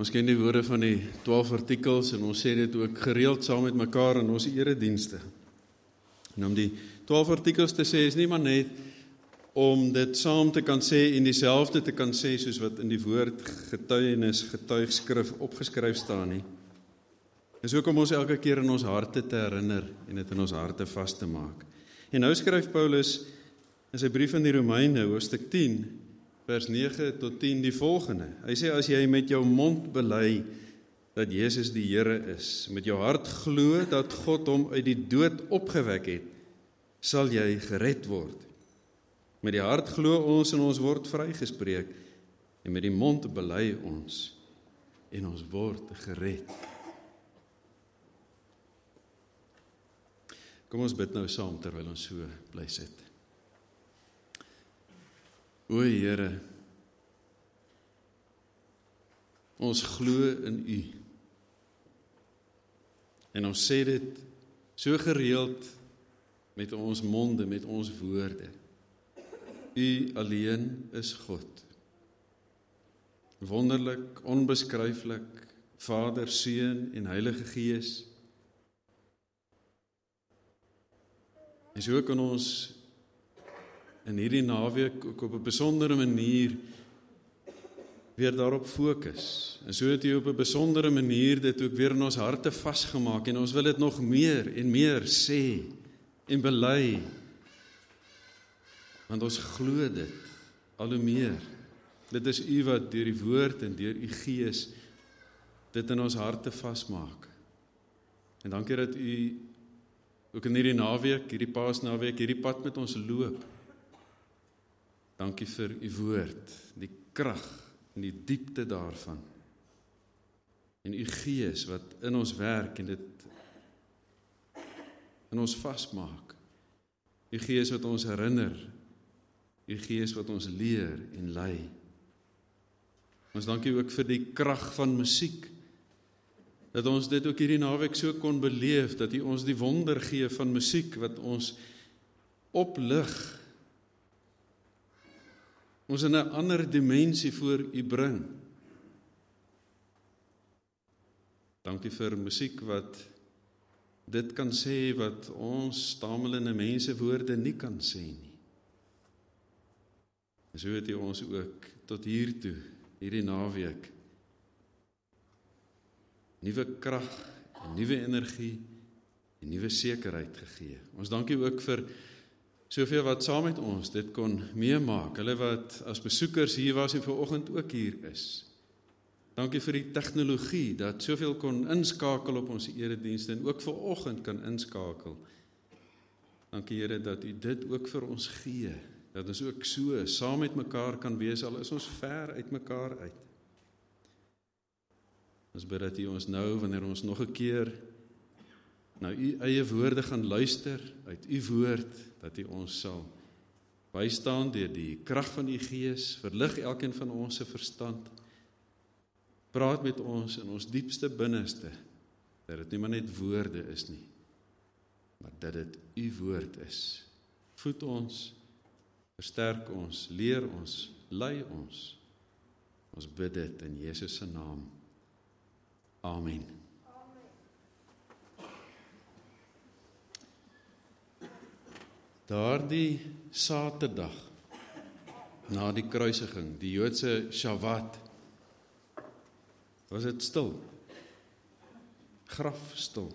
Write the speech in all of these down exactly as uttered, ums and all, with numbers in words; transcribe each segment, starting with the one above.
Ons ken die woorde van die twaalf artikels en ons sê dit ook gereeld saam met mekaar in ons eredienste. En om die twaalf artikels te sê is nie maar net om dit saam te kan sê en dieselfde te kan sê soos wat in die woord getuienis, getuigskrif opgeskryf staan nie. Dis ook om ons elke keer in ons harte te herinner en dit in ons harte vas te maak. En nou skryf Paulus in sy brief aan die Romeine, hoofstuk tien, vers nege tot tien die volgende. Hy sê, as jy met jou mond bely dat Jesus die Here is, met jou hart glo dat God hom uit die dood opgewek het, sal jy gered word. Met die hart glo ons en ons word vrygespreek, en met die mond bely ons en ons word gered. Kom ons bid nou saam terwyl ons so bly sit. O Here, ons glo in U. En ons sê dit so gereeld met ons monde, met ons woorde. U alleen is God. Wonderlik, onbeskryflik, Vader, Seun en Heilige Gees. En so kan ons in hierdie naweek ook op 'n besondere manier weer daarop fokus. En so het jy op 'n besondere manier dit ook weer in ons harte vasgemaak en ons wil dit nog meer en meer sê en bely. Want ons glo dit al hoe meer. Dit is U wat deur die woord en deur U Gees dit in ons harte vasmaak. En dankie dat U ook in hierdie naweek, hierdie Paasnaweek, hierdie pad met ons loop. Dankie vir U woord, die krag en die diepte daarvan. En U Gees wat in ons werk en dit in ons vasmaak. U Gees wat ons herinner, U Gees wat ons leer en lei. Ons dankie ook vir die krag van musiek, dat ons dit ook hierdie naweek so kon beleef, dat U ons die wonder gee van musiek, wat ons oplig, ons in 'n ander dimensie voor U bring. Dankie vir musiek wat dit kan sê wat ons stamelende mense woorde nie kan sê nie. En so het U ons ook tot hier toe, hierdie naweek, nuwe krag, en nuwe energie en nuwe sekerheid gegee. Ons dankie ook vir soveel wat saam met ons dit kon meemaak, hulle wat as besoekers hier was en vanoggend ook hier is. Dankie vir die tegnologie, dat soveel kon inskakel op ons eredienste en ook vanoggend kan inskakel. Dankie Here dat U dit ook vir ons gee, dat ons ook so saam met mekaar kan wees, al is ons ver uit mekaar uit. Ons bid dat U ons nou, wanneer ons nog 'n keer na U eie woorde gaan luister, uit U woord, dat U ons sal bystaan deur die krag van U Gees, verlig elkeen van ons se verstand, praat met ons in ons diepste binneste, dat dit nie maar net woorde is nie, maar dat dit U woord is. Voed ons, versterk ons, leer ons, lei ons. Ons bid dit in Jesus se naam. Amen. Daardie Saterdag, na die kruisiging, die Joodse Shabbat, was dit stil, grafstil.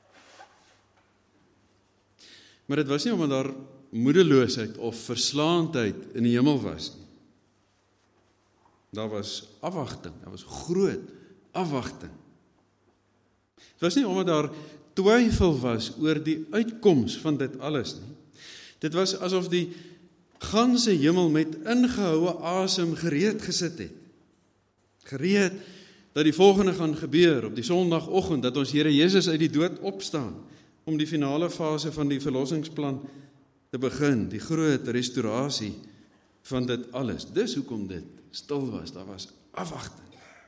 Maar dit was nie omdat daar moedeloosheid of verslaandheid in die hemel was nie. Daar was afwagting, daar was groot afwagting. Dit was nie omdat daar twyfel was oor die uitkoms van dit alles nie. Dit was asof die ganse hemel met ingehoue asem gereed gesit het. Gereed dat die volgende gaan gebeur op die Sondagoggend, dat ons Here Jesus uit die dood opstaan, om die finale fase van die verlossingsplan te begin, die groot restaurasie van dit alles. Dis hoekom dit stil was, daar was afwagting.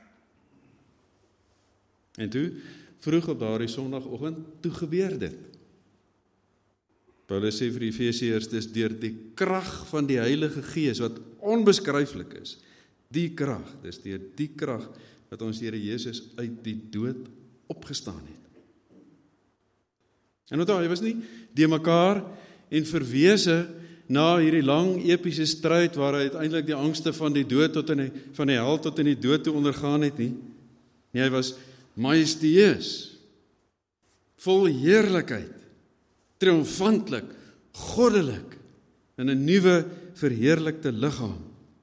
En toe, vroeg op daardie Sondagoggend, toe gebeur dit. Paulus sê vir die Efesiërs, dis deur die krag van die Heilige Gees, wat onbeskryflik is, die krag, dis deur die krag dat ons Here Jesus uit die dood opgestaan het. En onthou, hy was nie die mekaar en verwese na hierdie lang epiese stryd waar hy uiteindelik die angste van die dood tot in die, van die hel tot in die dood toe ondergaan het nie. Nee, hy was majesteus, vol heerlikheid, triomfantlik, goddelik, in 'n nuwe verheerlikte liggaam.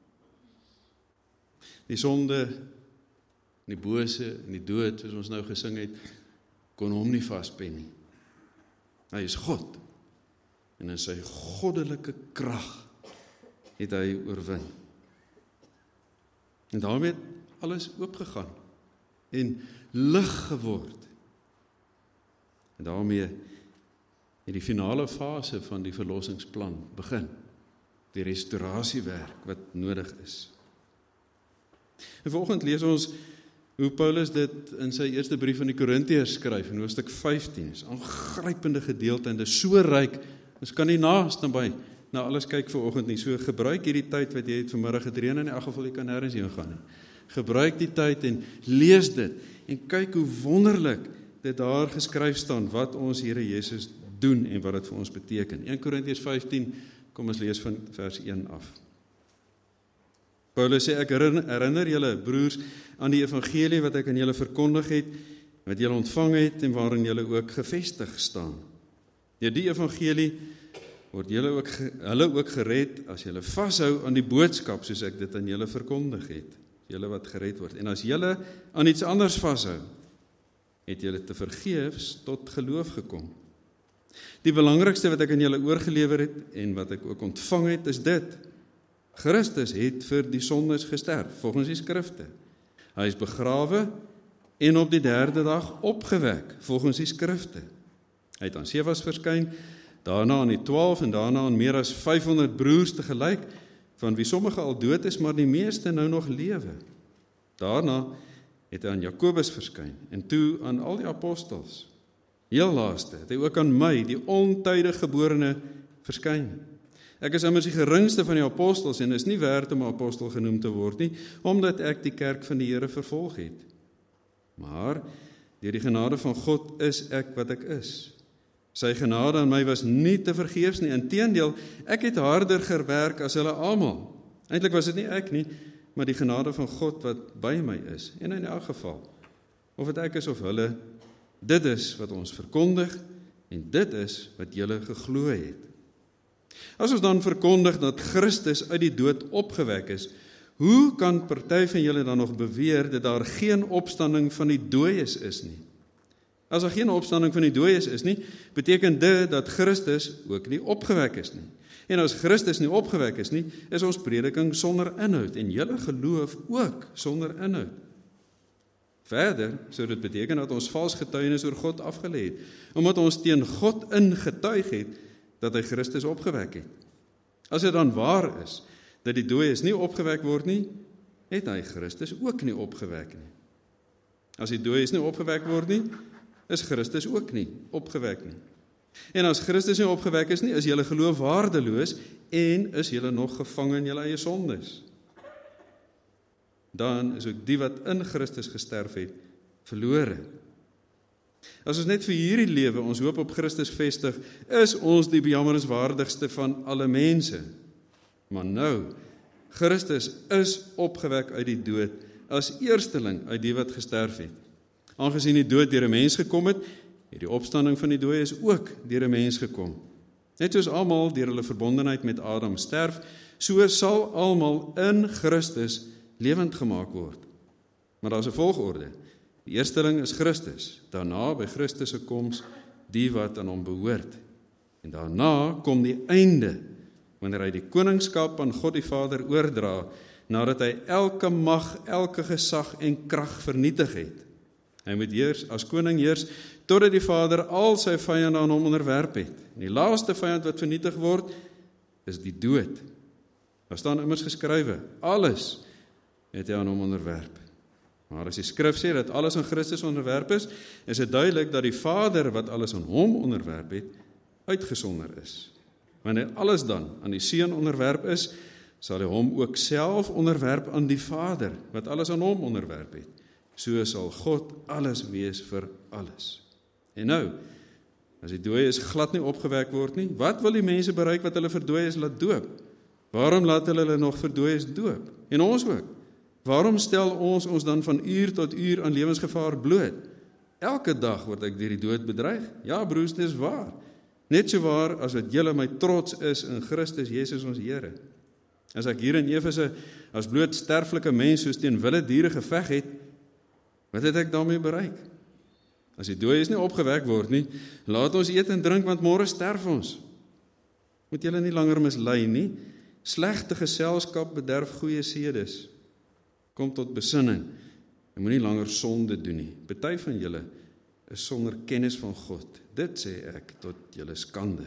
Die sonde, die bose en die dood, soos ons nou gesing het, kon hom nie vaspen nie. Hy is God, en in sy goddelike krag het hy oorwin. En daarmee het alles oopgegaan en lig geword. En daarmee het die finale fase van die verlossingsplan begin. Die restaurasiewerk wat nodig is. En vanoggend lees ons hoe Paulus dit in sy eerste brief aan die Korintiërs skryf, in hoofstuk vyftien. Dis 'n aangrypende gedeelte en dit is so ryk, ons kan nie naaste by na alles kyk vanoggend nie. So gebruik hierdie tyd wat jy het vanmiddag gedreën, in elk geval jy kan nêrens heen gaan nie. Gebruik die tyd en lees dit en kyk hoe wonderlik dit daar geskryf staan wat ons Here Jesus doen en wat dit vir ons beteken. Eerste Korintiërs vyftien, kom ons lees van vers een af. Paulus sê, ek herinner julle broers aan die evangelie wat ek aan julle verkondig het, wat julle ontvang het en waarin julle ook gevestig staan. Deur die evangelie word julle ook hulle ook gered as julle vashou aan die boodskap soos ek dit aan julle verkondig het. Julle wat gered word. En as julle aan iets anders vashou, het julle te vergeefs tot geloof gekom. Die belangrikste wat ek aan julle oorgelewer het en wat ek ook ontvang het, is dit: Christus het vir die sondes gesterf, volgens die skrifte. Hy is begrawe en op die derde dag opgewek, volgens die skrifte. Hy het aan Sefas verskyn, daarna aan die twaalf en daarna aan meer as vyfhonderd broers tegelyk, van wie sommige al dood is, maar die meeste nou nog lewe. Daarna het hy aan Jakobus verskyn en toe aan al die apostels. Heel laaste het hy ook aan my, die ontydig geborene, verskyn. Ek is immers die geringste van die apostels en is nie werd om 'n apostel genoem te word nie, omdat ek die kerk van die Here vervolg het. Maar deur die genade van God is ek wat ek is. Sy genade aan my was nie te vergeefs nie, inteendeel, ek het harder gewerk as hulle almal. Eintlik was dit nie ek nie, maar die genade van God wat by my is. En in elk geval, of dit ek is of hulle, dit is wat ons verkondig en dit is wat julle geglo het. As ons dan verkondig dat Christus uit die dood opgewek is, hoe kan party van julle dan nog beweer dat daar geen opstanding van die dooies is nie? As daar geen opstanding van die dooies is nie, beteken dit dat Christus ook nie opgewek is nie. En as Christus nie opgewek is nie, is ons prediking sonder inhoud en julle geloof ook sonder inhoud. Verder sou dit beteken dat ons vals getuienis oor God afgelê het, omdat ons teen God ingetuig het dat hy Christus opgewek het. As dit dan waar is dat die dooies nie opgewek word nie, het hy Christus ook nie opgewek nie. As die dooies nie opgewek word nie, is Christus ook nie opgewek nie. En as Christus nie opgewek is nie, is julle geloof waardeloos en is julle nog gevang in julle eie sondes. Dan is ook die wat in Christus gesterf het, verlore. As ons net vir hierdie lewe ons hoop op Christus vestig, is ons die bejammerenswaardigste van alle mense. Maar nou, Christus is opgewek uit die dood, as eersteling uit die wat gesterf het. Aangesien die dood deur 'n mens gekom het, het die opstanding van die dooies ook deur 'n mens gekom. Net soos almal deur hulle verbondenheid met Adam sterf, so sal almal in Christus lewend gemaak word. Maar daar is 'n volgorde. Die eersteling is Christus, daarna by Christus se koms die wat aan hom behoort. En daarna kom die einde, wanneer hy die koningskap aan God die Vader oordra, nadat hy elke mag, elke gesag en krag vernietig het. Hy moet heers, as koning heers, totdat die Vader al sy vyande aan hom onderwerp het. En die laaste vyand wat vernietig word, is die dood. Daar staan immers geskrywe, alles het hy aan hom onderwerp. Maar as die skrif sê dat alles aan Christus onderwerp is, is dit duidelik dat die Vader wat alles aan hom onderwerp het, uitgesonder is. Wanneer alles dan aan die Seun onderwerp is, sal hy hom ook self onderwerp aan die Vader, wat alles aan hom onderwerp het. So sal God alles wees vir alles. En nou, as die dooies glad nie opgewek word nie, wat wil die mense bereik wat hulle vir dooies laat doop? Waarom laat hulle hulle nog vir dooies doop? En ons ook. Waarom stel ons ons dan van uur tot uur aan lewensgevaar bloot? Elke dag word ek deur die dood bedreig. Ja, broers, dis waar. Net so waar as wat julle my trots is in Christus Jesus ons Here. As ek hier in Efese as bloot sterflike mens soos teen wilde diere geveg het, wat het ek daarmee bereik? As die dooies nie opgewek word nie, laat ons eet en drink, want môre sterf ons. Moet julle nie langer mislei nie. Slegte geselskap bederf goeie sedes. Kom tot besinning. En moenie langer sonde doen nie. Party van julle is sonder kennis van God. Dit sê ek tot julle skande.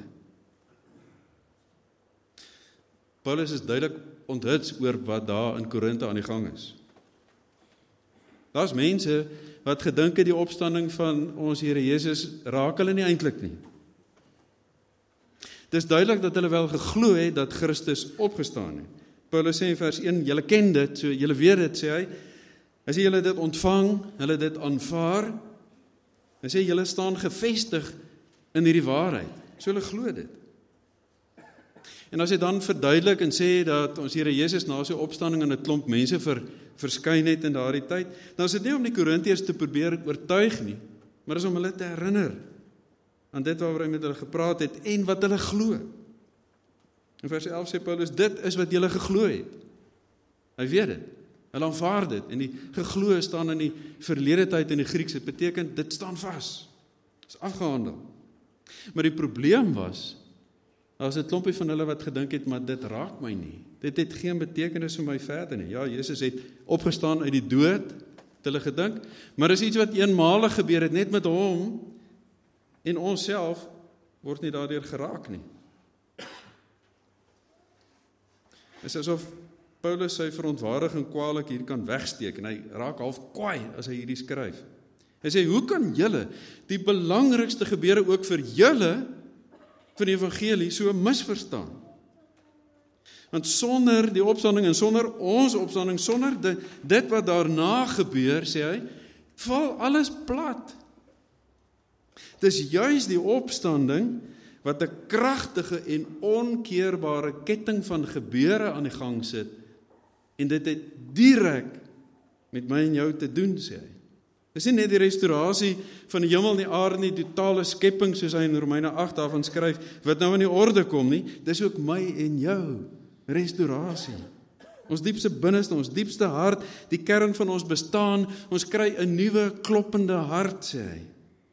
Paulus is duidelik onthits oor wat daar in Korinthe aan die gang is. Daar's mense wat gedink het die opstanding van ons Here Jesus raak hulle nie eintlik nie. Dis duidelik dat hulle wel geglo het dat Christus opgestaan het. Paulus sê in vers een, julle ken dit, so julle weet dit, sê hy. Hy sê julle dit ontvang, hulle dit aanvaar. Hy sê julle staan gevestig in hierdie waarheid. So hulle glo dit. En as hy dan verduidelik en sê dat ons Here Jesus na sy opstanding aan 'n klomp mense ver, verskyn het in daardie tyd, dan is dit nie om die Korintiërs te probeer oortuig nie, maar is om hulle te herinner aan dit waaroor hy met hulle gepraat het en wat hulle glo. In vers elf sê Paulus, dit is wat julle geglo het. Hy weet dit. Hulle aanvaar dit. En die geglo staan in die verlede tyd in die Grieks. Dit beteken, dit staan vas. Dit is afgehandel. Maar die probleem was, daar was 'n klompie van hulle wat gedink het, maar dit raak my nie. Dit het geen betekenis vir my verder nie. Ja, Jesus het opgestaan uit die dood, het hulle gedink, maar is iets wat eenmalig gebeur het, net met hom, en ons self word nie daardeur geraak nie. Dit is asof Paulus sy verontwaardiging kwaadlik hier kan wegsteek, en hy raak half kwaai as hy hierdie skryf. Hy sê, hoe kan julle die belangrikste gebeure ook vir julle van die evangelie so misverstaan? Want sonder die opstanding en sonder ons opstanding, sonder dit, dit wat daarna gebeur, sê hy, val alles plat. Dis juis die opstanding wat 'n kragtige en onkeerbare ketting van gebeure aan die gang sit, en dit het direk met my en jou te doen, sê hy. Dis nie net die restaurasie van die hemel en die aarde nie, die totale skepping, soos hy in Romeine agt daarvan skryf, wat nou in die orde kom nie, dis ook my en jou restaurasie. Ons diepste binneste, ons diepste hart, die kern van ons bestaan, ons kry 'n nuwe kloppende hart, sê hy.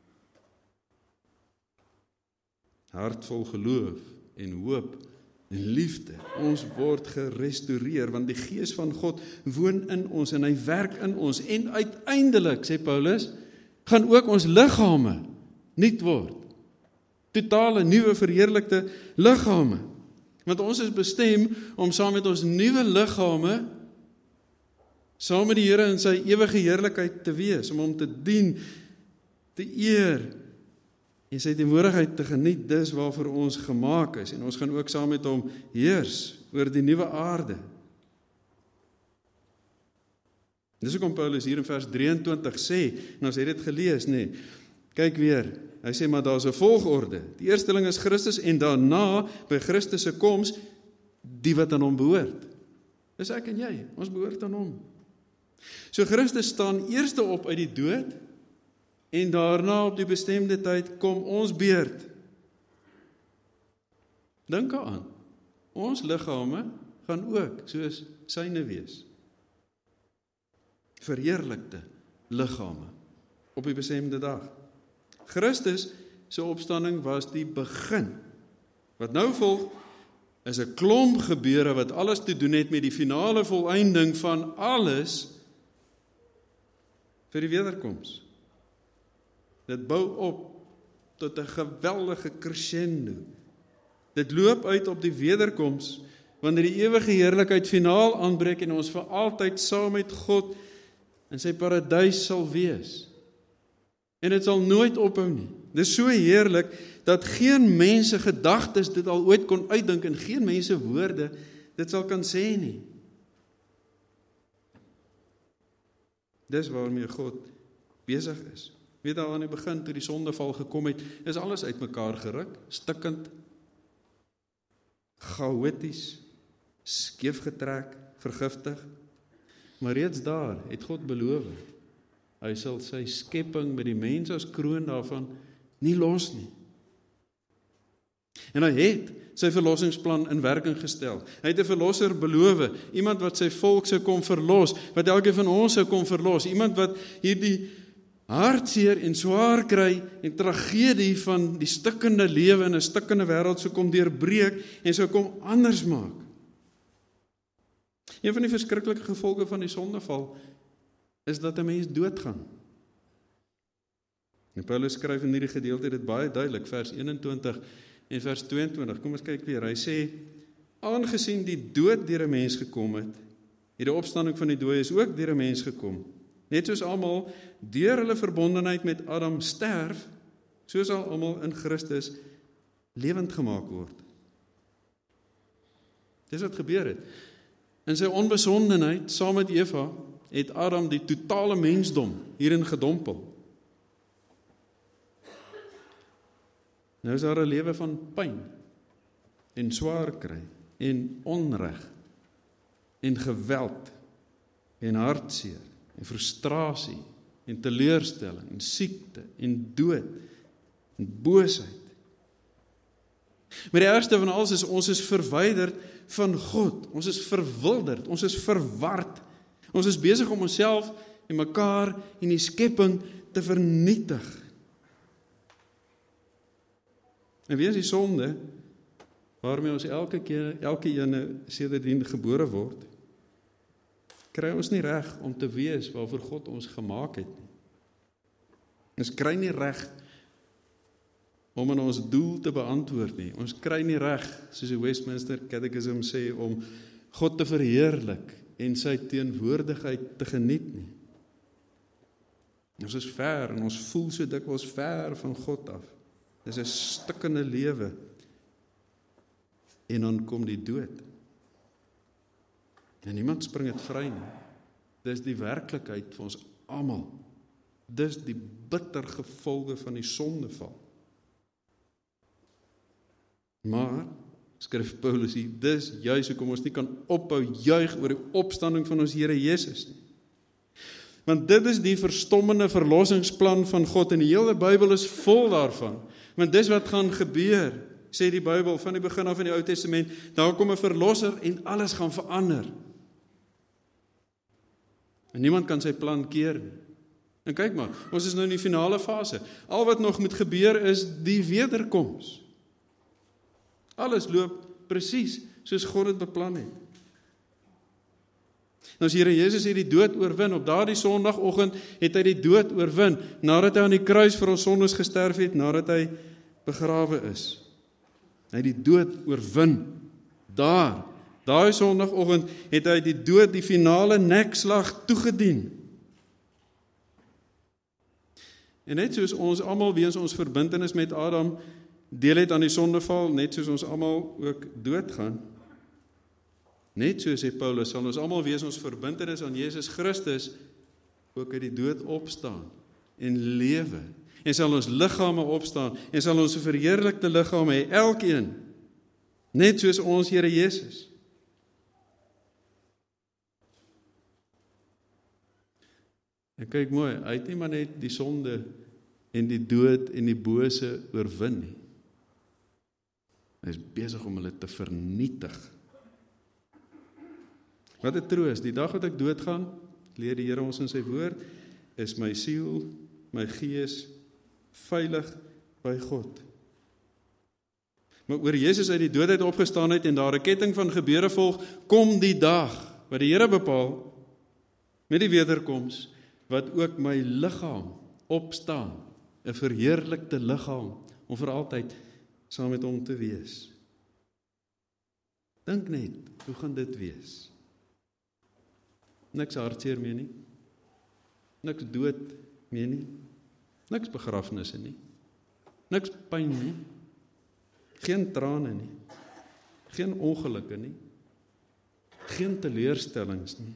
Hart vol geloof en hoop en liefde. Ons word gerestoreer, want die Gees van God woon in ons en hy werk in ons. En uiteindelik, sê Paulus, gaan ook ons liggame nuut word. Totale nuwe verheerlikte liggame. Want ons is bestem om saam met ons nuwe liggame, saam met die Here in sy ewige heerlikheid te wees, om hom te dien, te eer, en sy teenwoordigheid te geniet, dis waarvoor ons gemaak is, en ons gaan ook saam met hom heers oor die nuwe aarde. Dis hoekom Paulus hier in vers drieëntwintig sê, en ons het dit gelees, nee, kyk weer, hy sê, maar daar is 'n volgorde. Die eersteling is Christus, en daarna, by Christus se koms, die wat aan hom behoort. Dis ek en jy, ons behoort aan hom. So Christus staan eerste op uit die dood, en daarna op die bestemde tyd kom ons beurt. Dink daaraan, ons liggame gaan ook soos syne wees. Verheerlikte liggame op die bestemde dag. Christus se opstanding was die begin. Wat nou volg is 'n klomp gebeure wat alles te doen het met die finale volëinding van alles vir die wederkoms. Dit bou op tot 'n geweldige crescendo. Dit loop uit op die wederkoms, wanneer die ewige heerlikheid finaal aanbreek en ons vir altyd saam met God in sy paradys sal wees. En dit sal nooit ophou nie. Dit is so heerlik, dat geen mense gedagtes dit al ooit kon uitdink, en geen mense woorde dit sal kan sê nie. Dis waarmee God besig is. Weet al aan die begin, toe die sondeval gekom het, is alles uitmekaar geruk, stikkend, chaoties, skeef getrek, vergiftig. Maar reeds daar het God beloof, hy sal sy skepping met die mens as kroon daarvan nie los nie. En hy het sy verlossingsplan in werking gestel. Hy het 'n verlosser beloof, iemand wat sy volk sou kom verlos, wat elkeen van ons sou kom verlos, iemand wat hierdie hartseer en swaar kry en tragedie van die stikkende lewe in 'n stikkende wêreld sou kom deurbreek en sou kom anders maak. Een van die verskriklike gevolge van die sondeval is dat 'n mens doodgaan. En Paulus skryf in hierdie gedeelte dit baie duidelik, vers eenentwintig en vers tweeëntwintig. Kom ons kyk weer. Hy sê, aangesien die dood deur 'n mens gekom het, het die opstanding van die dooies ook deur 'n mens gekom. Net soos almal deur hulle verbondenheid met Adam sterf, so sal almal in Christus lewend gemaak word. Dis wat gebeur het. In sy onbesondenheid, saam met Eva, het Adam die totale mensdom hierin gedompel. Nou is daar 'n lewe van pyn en swaar kry en onreg en geweld en hartseer en frustrasie en teleurstelling en siekte en dood en boosheid. Maar die ergste van alles is, ons is verwyderd van God. Ons is verwilderd, ons is verward. Ons is besig om onsself en mekaar en die skepping te vernietig. En wie is die sonde waarmee ons elke keer, elke ene sedertdien gebore word, kry ons nie reg om te wees waarvoor God ons gemaak het nie. Ons kry nie reg om aan ons doel te beantwoord nie. Ons kry nie reg, soos die Westminster Catechism sê, om God te verheerlik en sy teenwoordigheid te geniet nie. Ons is ver en ons voel so dikwels ver van God af. Dis 'n stikkende lewe. En dan kom die dood. En niemand spring dit vry nie. Dis die werklikheid vir ons almal. Dis die bitter gevolge van die sondeval. Maar, skryf Paulus hier, dis juis hoekom ons nie kan ophou juig oor die opstanding van ons Here Jesus nie. Want dit is die verstommende verlossingsplan van God en die hele Bybel is vol daarvan. Want dis wat gaan gebeur, sê die Bybel van die begin af in die Ou Testament, daar kom 'n verlosser en alles gaan verander. En niemand kan sy plan keer nie. En kyk maar, ons is nou in die finale fase. Al wat nog moet gebeur is die wederkoms. Alles loop presies soos God dit beplan het. Nou as Here Jesus het die dood oorwin, op daardie Sondagoggend het hy die dood oorwin, nadat hy aan die kruis vir ons sondes gesterf het, nadat hy begrawe is. Hy het die dood oorwin. Daar, daai Sondagoggend het hy die dood, die finale nekslag toegedien. En net soos ons almal weens ons verbintenis met Adam deel het aan die sondeval, net soos ons almal ook doodgaan, net soos sê Paulus, sal ons almal wees ons verbintenis aan Jesus Christus ook uit die dood opstaan en lewe. En sal ons liggame opstaan en sal ons 'n verheerlikte liggaam hê, elkeen, net soos ons Here Jesus. En kyk mooi, hy het nie maar net die sonde en die dood en die bose oorwin nie. Hy is besig om hulle te vernietig. Wat 'n troos, die dag wat ek doodgaan, leer die Here ons in sy woord, is my siel, my gees veilig by God. Maar oor Jesus uit die doodheid opgestaan het en daar 'n ketting van gebeure volg, kom die dag wat die Here bepaal met die wederkoms, wat ook my liggaam opstaan, 'n verheerlikte liggaam om vir altyd saam met hom te wees. Dink net, hoe gaan dit wees? Niks hartseer meer nie, niks dood meer nie, niks begrafnisse nie, niks pyn nie, geen trane nie, geen ongelukke nie, Geen teleurstellings nie.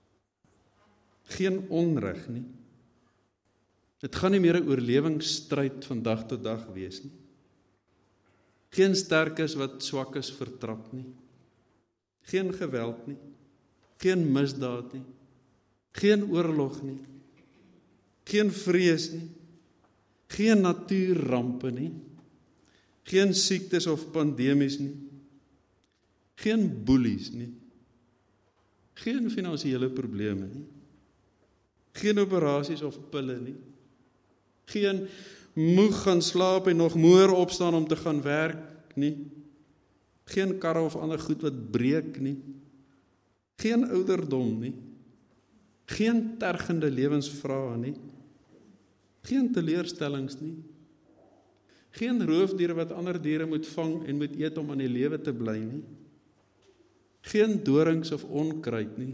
Geen onreg nie. Dit gaan nie meer 'n oorlewingsstryd van dag tot dag wees nie. Geen sterkes wat swakkes vertrap nie. Geen geweld nie. Geen misdaad nie. Geen oorlog nie. Geen vrees nie. Geen natuurrampe nie. Geen siektes of pandemies nie. Geen boelies nie. Geen finansiële probleme nie. Geen operasies of pille nie. Geen moeg gaan slaap en nog moer opstaan om te gaan werk nie. Geen karre of ander goed wat breek nie. Geen ouderdom nie. Geen tergende lewensvrae nie. Geen teleurstellings nie. Geen roofdiere wat ander diere moet vang en moet eet om aan die lewe te bly nie. Geen dorings of onkruid nie.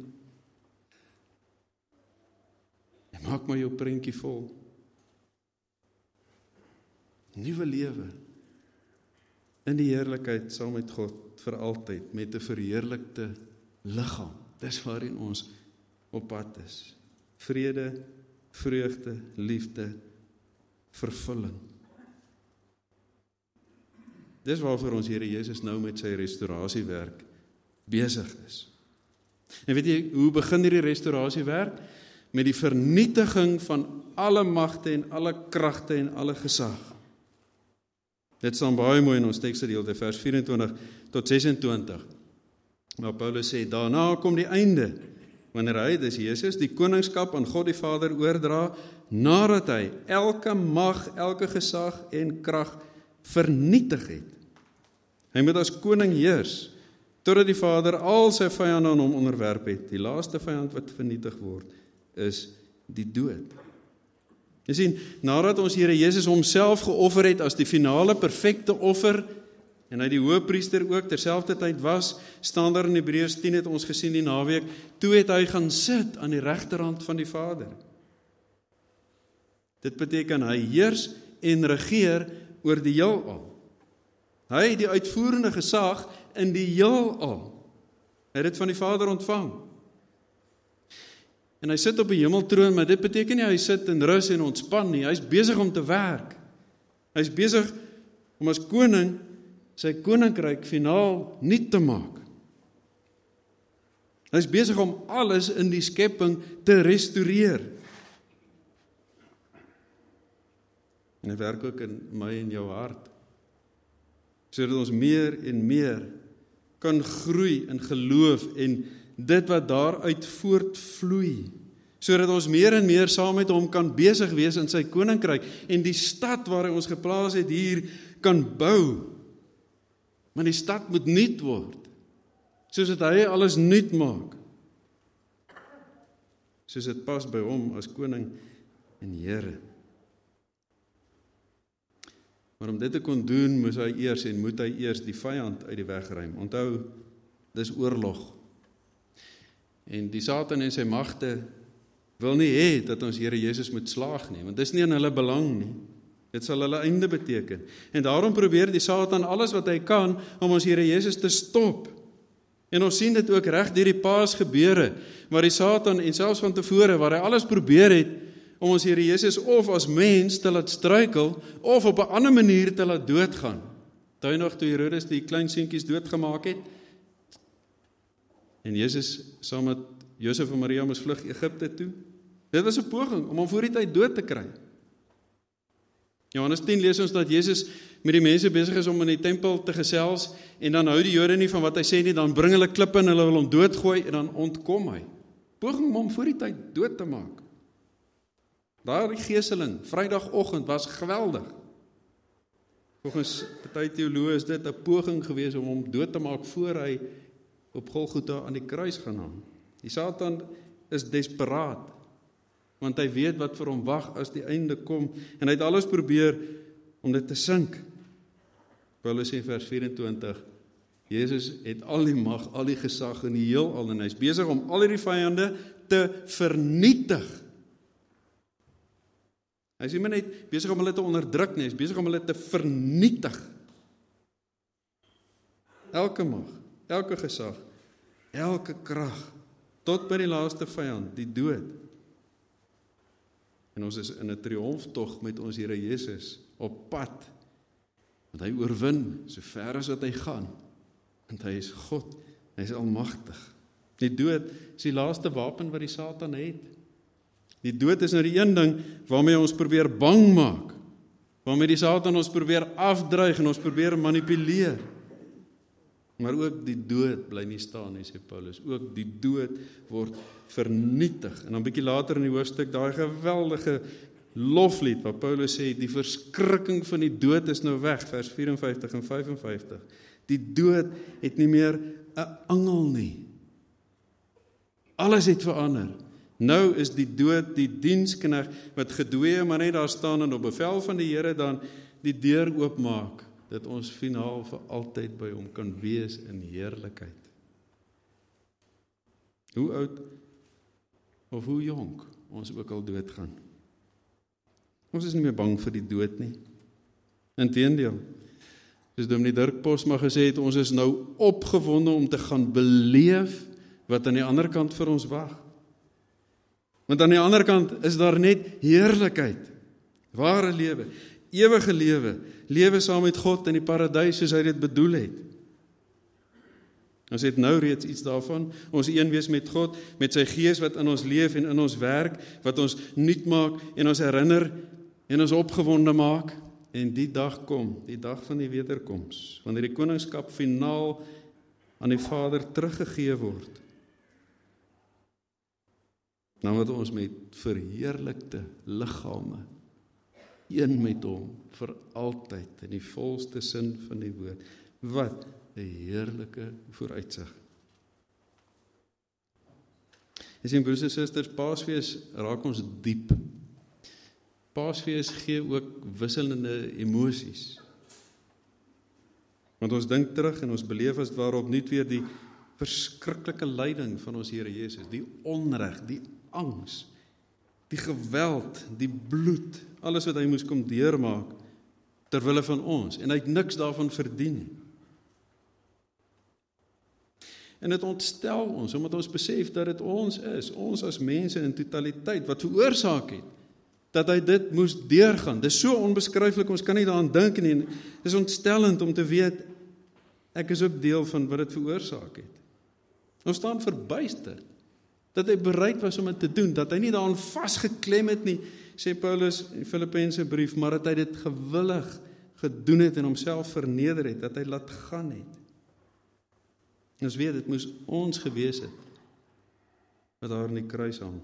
En maak maar jou prentjie vol. Nuwe lewe in die heerlikheid saam met God vir altyd, met 'n verheerlikte liggaam. Dis waarin ons op pad is. Vrede, vreugde, liefde, vervulling. Dis waarvoor ons Here Jesus nou met sy restaurasiewerk besig is. En weet jy, hoe begin hierdie restaurasiewerk? Met die vernietiging van alle magte en alle kragte en alle gesag. Dit staan baie mooi in ons teksgedeelte, vers vyf-en-twintig tot ses-en-twintig. Maar Paulus sê, daarna kom die einde, wanneer hy, dis Jesus, die koningskap aan God die Vader oordra, nadat hy elke mag, elke gesag en krag vernietig het. Hy moet as koning heers, totdat die Vader al sy vyande aan hom onderwerp het. Die laaste vyand wat vernietig word, is die dood. Jy sien, nadat ons Here Jesus homself geoffer het as die finale perfekte offer, en hy die hoëpriester ook terselfdertyd was, staan daar in Hebreërs tien het ons gesien die naweek, toe het hy gaan sit aan die regterhand van die Vader. Dit beteken hy heers en regeer oor die heelal. Hy het die uitvoerende gesag in die heelal. Hy het dit van die Vader ontvang. En hy sit op die hemeltroon, maar dit beteken nie hy sit in rus en ontspan nie. Hy is besig om te werk. Hy is besig om as koning sy koninkryk finaal nuut te maak. Hy is besig om alles in die skepping te restoreer. En hy werk ook in my en jou hart, sodat ons meer en meer kan groei in geloof en dit wat daaruit voortvloei, sodat ons meer en meer saam met hom kan besig wees in sy koninkryk en die stad waar hy ons geplaas het hier kan bou. Maar die stad moet nuut word, soos dat hy alles nuut maak, soos dit pas by hom as koning en Here. Maar om dit te kon doen, moes hy eers en moet hy eers die vyand uit die weg ruim. Onthou, dis oorlog. En die Satan en sy magte wil nie hê dat ons Here Jesus moet slaag nie, want dis nie in hulle belang nie. Dit sal hulle einde beteken. En daarom probeer die Satan alles wat hy kan om ons Here Jesus te stop. En ons sien dit ook reg deur die Paasgebeure, waar die Satan en selfs van tevore, waar hy alles probeer het om ons Here Jesus of as mens te laat struikel, of op 'n ander manier te laat doodgaan. Toe nog toe Herodes die klein seentjies doodgemaak het, en Jesus saam met Josef en Maria moes vlug Egipte toe. Dit was 'n poging om hom voor die tyd dood te kry. Johannes tien lees ons dat Jesus met die mense besig is om in die tempel te gesels, en dan hou die Jode nie van wat hy sê nie, dan bring hulle klippe en hulle wil hom doodgooi, en dan ontkom hy. Poging om hom voor die tyd dood te maak. Daardie geeseling, Vrydagoggend, was geweldig. Volgens party teoloë is dit 'n poging gewees om hom dood te maak voor hy op Golgotha aan die kruis gaan hang. Die Satan is desperaat, want hy weet wat vir hom wag as die einde kom, en hy het alles probeer om dit te sink. Paulus sê in vers vyf-en-twintig, Jesus het al die mag, al die gesag in die heelal, en hy is besig om al die vyande te vernietig. Hy is nie net besig om hulle te onderdruk nie, hy is besig om hulle te vernietig. Elke mag, elke gesag, elke krag, tot by die laaste vyand, die dood. En ons is in 'n triomftog met ons Here Jesus op pad, want hy oorwin so ver as wat hy gaan, want hy is God, hy is almagtig. Die dood is die laaste wapen wat die Satan het. Die dood is nou die een ding waarmee ons probeer bang maak, waarmee die Satan ons probeer afdreig en ons probeer manipuleer. Maar ook die dood bly nie staan nie, sê Paulus. Ook die dood word vernietig. En dan bietjie later in die hoofstuk, daai geweldige loflied, waar Paulus sê, die verskrikking van die dood is nou weg, vers vyf en vyftig en vyf en vyftig. Die dood het nie meer 'n angel nie. Alles het verander. Nou is die dood die dienskneg wat gedwee maar net daar staan en op bevel van die Here dan die deur oopmaak, dat ons finaal vir altyd by hom kan wees in heerlikheid. Hoe oud of hoe jonk ons ook al doodgaan. Ons is nie meer bang vir die dood nie. Inteendeel, soos Dominee Dirk Posma gesê het, ons is nou opgewonde om te gaan beleef wat aan die ander kant vir ons wag. Want aan die ander kant is daar net heerlikheid, ware lewe, ewige lewe, lewe saam met God in die paradys soos hy dit bedoel het. Ons het nou reeds iets daarvan, ons een wees met God, met sy gees wat in ons leef en in ons werk, wat ons nuut maak en ons herinner en ons opgewonde maak. En die dag kom, die dag van die wederkoms, wanneer die koningskap finaal aan die Vader teruggegee word. Dan word ons met verheerlikte liggame, een met hom, vir altyd, in die volste sin van die woord. Wat 'n heerlike vooruitsig. Jy sien, broers en susters, Paasfees raak ons diep. Paasfees gee ook wisselende emosies. Want ons dink terug en ons beleef as waarop nie weer die verskriklike lyding van ons Here Jesus, die onreg, die angs, die geweld, die bloed, alles wat hy moes kom deurmaak terwille van ons, en hy het niks daarvan verdien nie. En dit ontstel ons, omdat ons besef dat dit ons is, ons as mense in totaliteit, wat veroorsaak het, dat hy dit moes deurgaan. Dit is so onbeskryflik, ons kan nie daaraan dink nie, dit is ontstellend om te weet, ek is ook deel van wat dit veroorsaak het. Ons staan verbuisterd, dat hy bereid was om dit te doen, dat hy nie daaraan vasgeklem het nie, sê Paulus in Filippense brief, maar dat hy dit gewillig gedoen het en homself verneder het, dat hy laat gaan het. En ons weet, dit moes ons gewees het, wat daar in die kruis hang.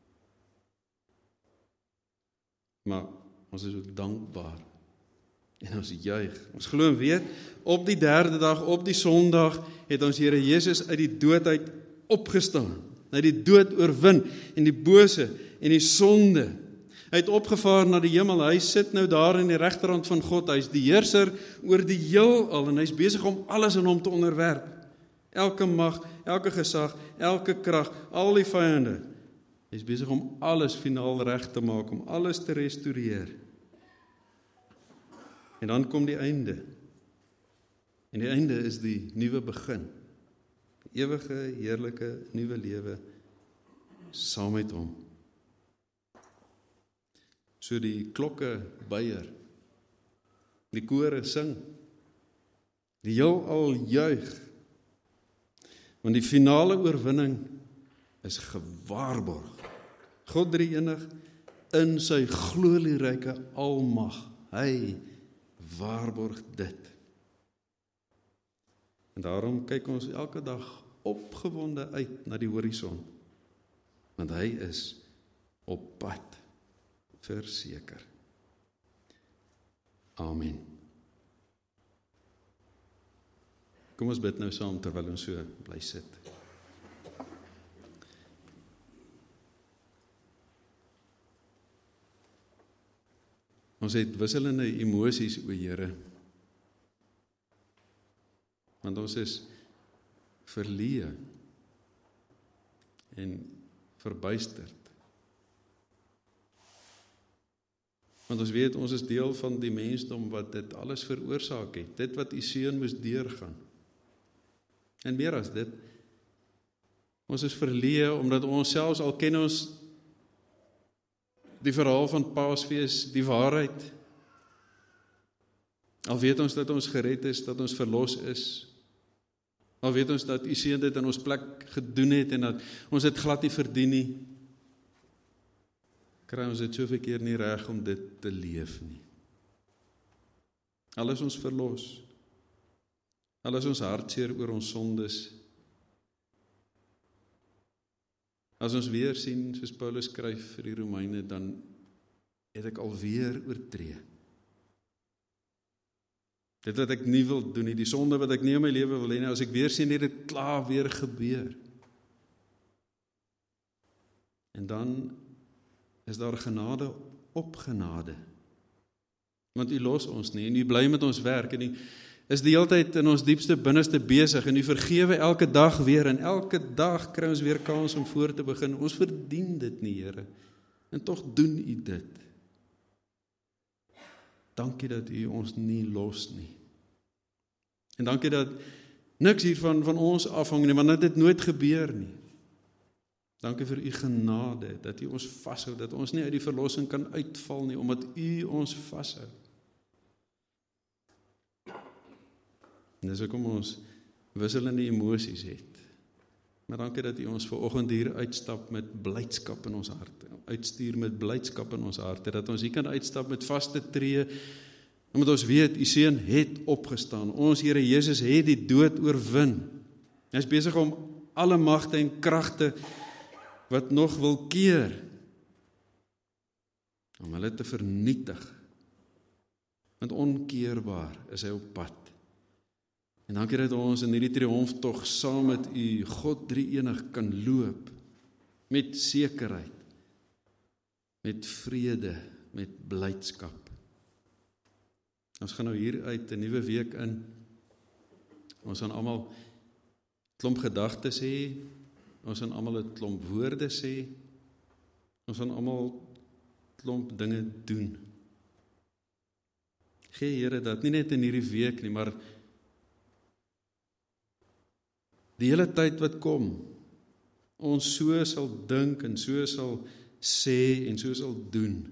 Maar ons is ook dankbaar, en ons juig. Ons glo en weet, op die derde dag, op die Sondag, het ons Here Jesus uit die dood uit opgestaan. Hy het die dood oorwin, en die bose, en die sonde. Hy het opgevaar na die hemel, hy sit nou daar in die regterhand van God, hy is die heerser oor die heelal, en hy is besig om alles in hom te onderwerp. Elke mag, elke gesag, elke krag, al die vyande. Hy is besig om alles finaal reg te maak, om alles te restoreer. En dan kom die einde. En die einde is die nuwe begin. Die ewige, heerlike, nuwe lewe saam met hom. So die klokke buier, die kore sing, die heelal juig, want die finale oorwinning is gewaarborg. God drie-enig in sy glorieryke almag, hy waarborg dit. En daarom kyk ons elke dag opgewonde uit na die horison, want hy is op pad, verseker. Amen. Kom ons bid nou saam terwyl ons so bly sit. Ons het wisselende emosies, o Here, want ons is verleë en verbuisterd. Want ons weet, ons is deel van die mensdom wat dit alles veroorsaak het, dit wat u seun moes deurgaan. En meer as dit, Ons is verleë, omdat ons selfs al ken ons die verhaal van Paasfees, die waarheid. Al weet ons dat ons gered is, dat ons verlos is. Al weet ons dat U Seun dit in ons plek gedoen het en dat ons dit glad nie verdien nie. Kry ons dit soveel keer nie reg om dit te leef nie. Al is ons verlos, al is ons hartseer oor ons sondes, as ons weer sien, soos Paulus skryf vir die Romeine, dan het ek alweer oortree. Dit wat ek nie wil doen nie, die sonde wat ek nie in my lewe wil hê nie, as ek weer sien, het dit klaar weer gebeur. En dan is daar genade op genade. Want U los ons nie, en U bly met ons werk, en U is die hele tyd in ons diepste binneste besig, en U vergewe elke dag weer, en elke dag kry ons weer kans om voor te begin. Ons verdien dit nie, Here, en tog doen U dit. Dankie dat U ons nie los nie. En dankie dat niks hiervan van ons afhang nie, want dit nooit gebeur nie. Dankie vir U genade, dat U ons vashou, dat ons nie uit die verlossing kan uitval nie, omdat U ons vashou. En dis hoekom ons wisselende emosies het. Maar dankie dat U ons vanoggend hier uitstap met blydskap in ons harte, uitstuur met blydskap in ons harte, dat ons hier kan uitstap met vaste tree, omdat ons weet, U Seun het opgestaan, ons Here Jesus het die dood oorwin. Hy is besig om alle magte en kragte wat nog wil keer, om hulle te vernietig, want onkeerbaar is hy op pad. En dankie dat ons in hierdie triomftog saam met U, God drie-enig, kan loop, met sekerheid, met vrede, met blydskap. Ons gaan nou hier uit 'n nuwe week in. Ons gaan almal klomp gedagtes hê, ons gaan almal 'n klomp woorde sê, ons gaan almal klomp dinge doen. Gee Here dat nie net in hierdie week nie, maar die hele tyd wat kom, ons so sal dink en so sal sê en so sal doen,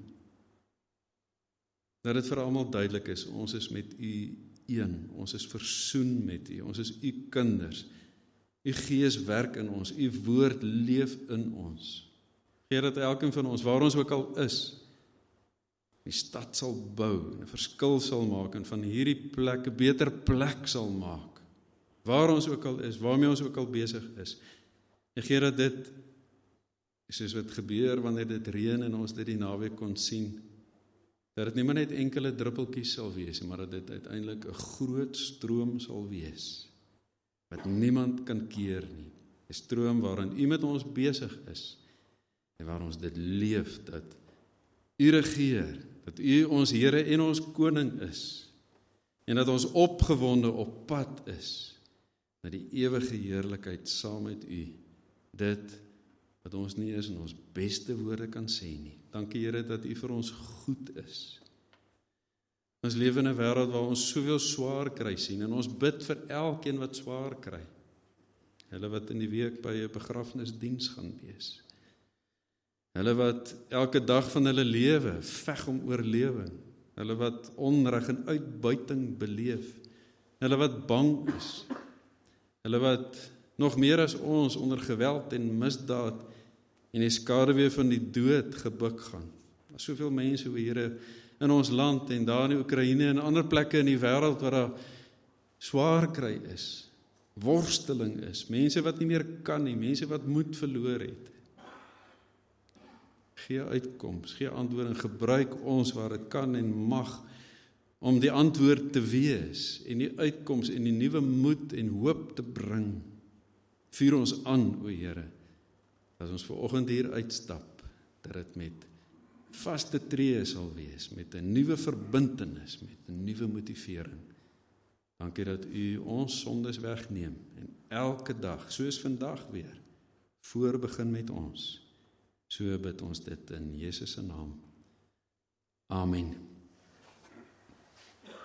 dat dit vir almal duidelik is, ons is met U een, ons is versoen met U, ons is U kinders, U Gees werk in ons, U woord leef in ons. Gee dat elkeen van ons, waar ons ook al is, die stad sal bou, en 'n verskil sal maak, en van hierdie plek 'n beter plek sal maak, waar ons ook al is, waarmee ons ook al besig is. En gee dat dit, soos wat gebeur wanneer dit reën en ons dit die naweek kon sien, dat dit nie maar net enkele druppeltjies sal wees, maar dat dit uiteindelik 'n groot stroom sal wees, wat niemand kan keer nie. 'n Stroom waarin U met ons besig is, en waar ons dit leef, dat U regeer, dat U ons Here en ons Koning is, en dat ons opgewonde op pad is, na die ewige heerlikheid saam met U, dit wat ons nie eens in ons beste woorde kan sê nie. Dankie Here dat U vir ons goed is. Ons leef in 'n wêreld waar ons soveel swaar kry sien, en ons bid vir elkeen wat swaar kry. Hulle wat in die week by 'n begrafnisdiens gaan wees. Hulle wat elke dag van hulle lewe veg om oorlewing. Hulle wat onreg en uitbuiting beleef. Hulle wat bang is. Hulle wat nog meer as ons onder geweld en misdaad en die skaduwee van die dood gebuk gaan. Daar is soveel mense, o Here, in ons land en daar in Oekraïne en ander plekke in die wêreld waar daar swaar kry is, worsteling is, mense wat nie meer kan nie, mense wat moed verloor het. Gee uitkoms, gee antwoord en gebruik ons waar dit kan en mag om die antwoord te wees en die uitkoms en die nuwe moed en hoop te bring. Vuur ons aan, o Here, as ons vanoggend hier uitstap, dat dit met vaste tree sal wees, met 'n nuwe verbintenis, met 'n nuwe motivering. Dankie dat U ons sondes wegneem en elke dag, soos vandag weer, voorbegin met ons. So bid ons dit in Jesus se naam. Amen.